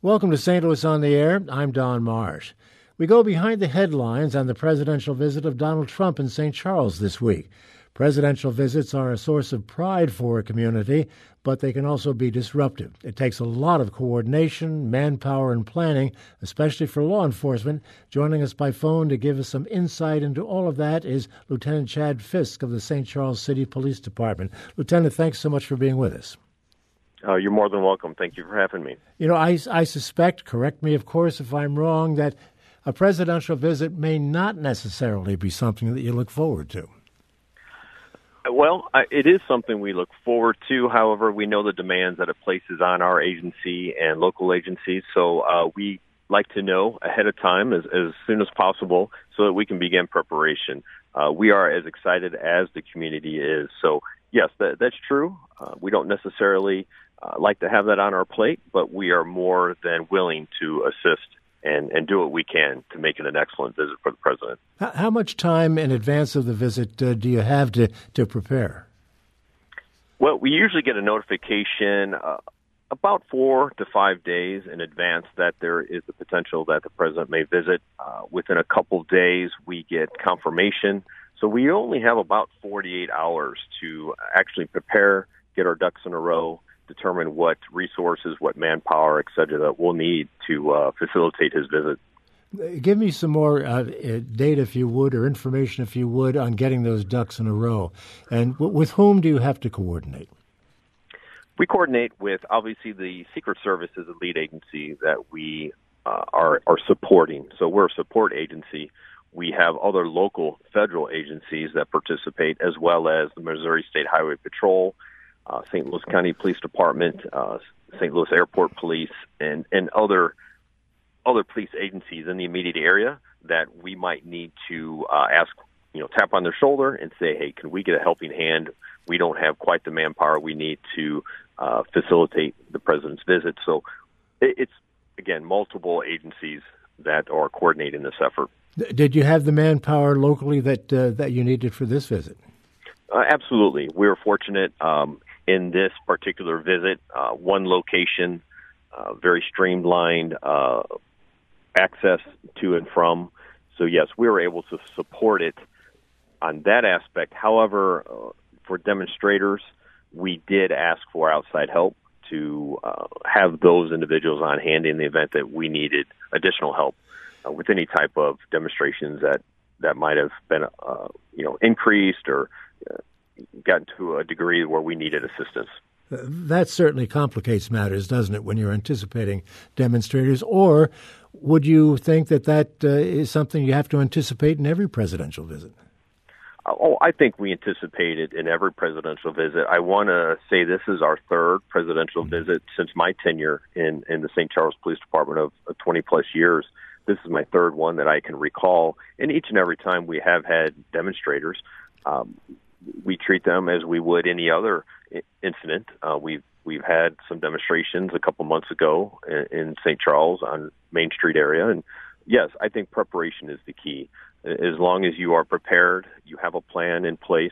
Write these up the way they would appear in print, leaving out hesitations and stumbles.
Welcome to St. Louis on the Air. I'm Don Marsh. We go behind the headlines on the presidential visit of Donald Trump in St. Charles this week. Presidential visits are a source of pride for a community, but they can also be disruptive. It takes a lot of coordination, manpower, and planning, especially for law enforcement. Joining us by phone to give us some insight into all of that is Lieutenant Chad Fisk of the St. Charles City Police Department. Lieutenant, thanks so much for being with us. You're more than welcome. Thank you for having me. You know, I suspect, correct me of course if I'm wrong, that a presidential visit may not necessarily be something that you look forward to. Well, it is something we look forward to. However, we know the demands that it places on our agency and local agencies, so we like to know ahead of time as soon as possible so that we can begin preparation. We are as excited as the community is. So, yes, that's true. We don't necessarily like to have that on our plate, but we are more than willing to assist and do what we can to make it an excellent visit for the president. How much time in advance of the visit do you have to prepare? Well, we usually get a notification about 4 to 5 days in advance that there is the potential that the president may visit. Within a couple of days, we get confirmation. So we only have about 48 hours to actually prepare, get our ducks in a row, determine what resources, what manpower, et cetera, that we'll need to facilitate his visit. Give me some more data, if you would, or information, if you would, on getting those ducks in a row. And with whom do you have to coordinate? We coordinate with, obviously, the Secret Service is a lead agency that we are supporting. So we're a support agency. We have other local federal agencies that participate, as well as the Missouri State Highway Patrol, St. Louis County Police Department, St. Louis Airport Police, and other police agencies in the immediate area that we might need to ask, tap on their shoulder and say, hey, can we get a helping hand? We don't have quite the manpower we need to facilitate the president's visit. So it's, again, multiple agencies that are coordinating this effort. Did you have the manpower locally that you needed for this visit? Absolutely. We were fortunate in this particular visit. One location, very streamlined access to and from. So, yes, we were able to support it on that aspect. However, for demonstrators, we did ask for outside help to have those individuals on hand in the event that we needed additional help with any type of demonstrations that might have been, increased or gotten to a degree where we needed assistance. That certainly complicates matters, doesn't it, when you're anticipating demonstrators? Or would you think that is something you have to anticipate in every presidential visit? I think we anticipate it in every presidential visit. I want to say this is our third presidential visit since my tenure in the St. Charles Police Department of 20-plus years. This is my third one that I can recall. And each and every time we have had demonstrators, we treat them as we would any other incident. We've had some demonstrations a couple months ago in St. Charles on Main Street area. And yes, I think preparation is the key. As long as you are prepared, you have a plan in place.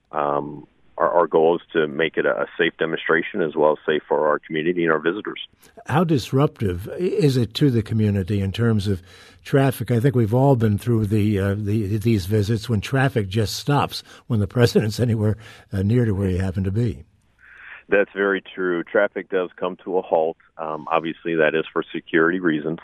Our goal is to make it a safe demonstration as well as safe for our community and our visitors. How disruptive is it to the community in terms of traffic? I think we've all been through these visits when traffic just stops when the president's anywhere near to where you happen to be. That's very true. Traffic does come to a halt. Obviously, that is for security reasons.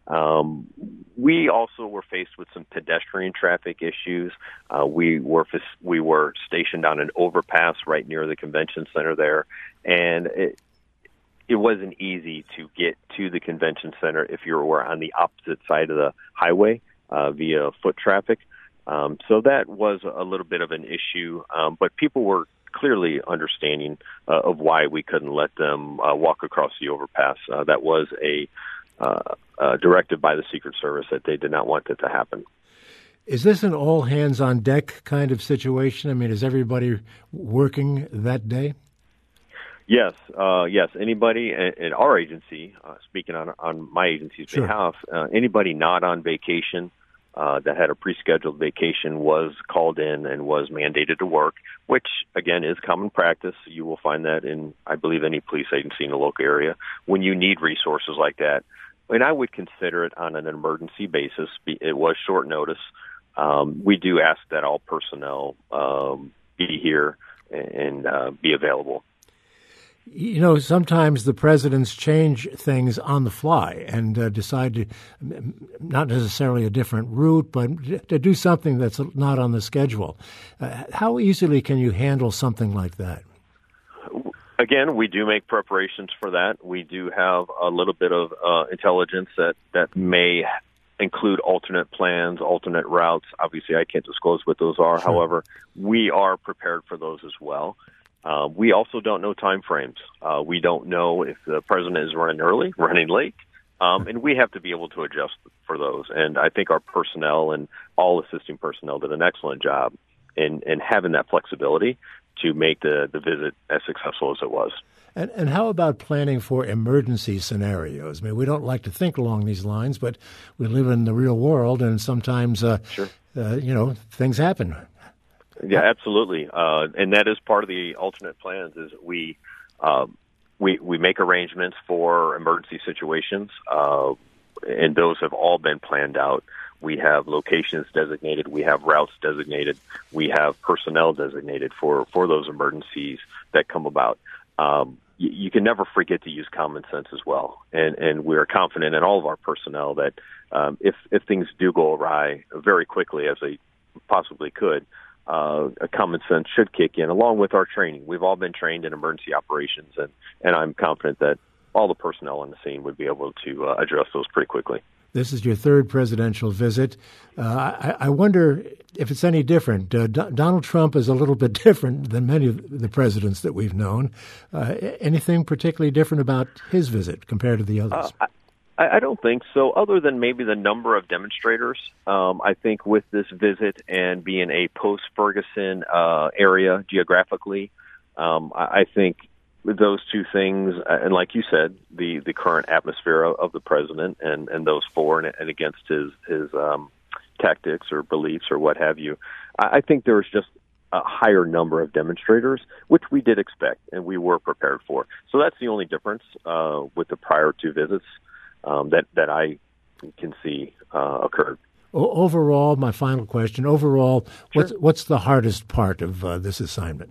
We also were faced with some pedestrian traffic issues. We were stationed on an overpass right near the convention center there, and it wasn't easy to get to the convention center if you were on the opposite side of the highway via foot traffic. So that was a little bit of an issue, but people were clearly understanding of why we couldn't let them walk across the overpass. That was a directive by the Secret Service that they did not want it to happen. Is this an all-hands-on-deck kind of situation? I mean, is everybody working that day? Yes. Anybody in our agency, speaking on my agency's behalf, anybody not on vacation that had a pre-scheduled vacation was called in and was mandated to work, which, again, is common practice. You will find that in, I believe, any police agency in the local area when you need resources like that. And I would consider it on an emergency basis. It was short notice. We do ask that all personnel be here and be available. You know, sometimes the presidents change things on the fly and decide to, not necessarily a different route, but to do something that's not on the schedule. How easily can you handle something like that? Again, we do make preparations for that. We do have a little bit of intelligence that may include alternate plans, alternate routes. Obviously, I can't disclose what those are. Sure. However, we are prepared for those as well. We also don't know time frames. We don't know if the president is running early, running late, and we have to be able to adjust for those. And I think our personnel and all assisting personnel did an excellent job in having that flexibility to make the visit as successful as it was. And how about planning for emergency scenarios? I mean, we don't like to think along these lines, but we live in the real world, and sometimes, Sure. Things happen. Yeah, absolutely. And that is part of the alternate plans is we make arrangements for emergency situations, and those have all been planned out. We have locations designated. We have routes designated. We have personnel designated for those emergencies that come about. You can never forget to use common sense as well. And we are confident in all of our personnel that if things do go awry very quickly, as they possibly could, a common sense should kick in, along with our training. We've all been trained in emergency operations, and I'm confident that all the personnel on the scene would be able to address those pretty quickly. This is your third presidential visit. I wonder if it's any different. Donald Trump is a little bit different than many of the presidents that we've known. Anything particularly different about his visit compared to the others? I don't think so, other than maybe the number of demonstrators. I think with this visit and being a post-Ferguson area geographically, I think those two things, and like you said, the current atmosphere of the president and those for and against his tactics or beliefs or what have you, I think there was just a higher number of demonstrators, which we did expect and we were prepared for. So that's the only difference with the prior two visits that I can see occurred. Overall, my final question, Sure. what's the hardest part of this assignment?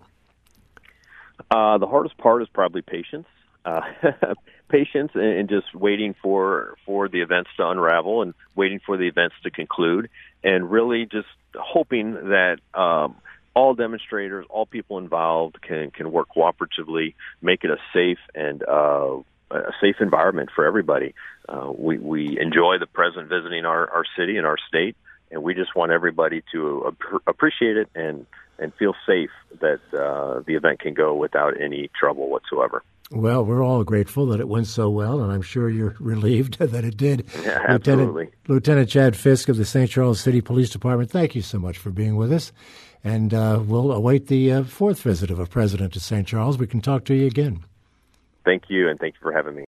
The hardest part is probably patience. Patience and just waiting for the events to unravel and waiting for the events to conclude, and really just hoping that all demonstrators, all people involved can work cooperatively, make it a safe and a safe environment for everybody. We enjoy the president visiting our city and our state, and we just want everybody to appreciate it and feel safe that the event can go without any trouble whatsoever. Well, we're all grateful that it went so well, and I'm sure you're relieved that it did. Yeah, absolutely. Lieutenant Chad Fisk of the St. Charles City Police Department, thank you so much for being with us. And we'll await the fourth visit of a president to St. Charles. We can talk to you again. Thank you, and thank you for having me.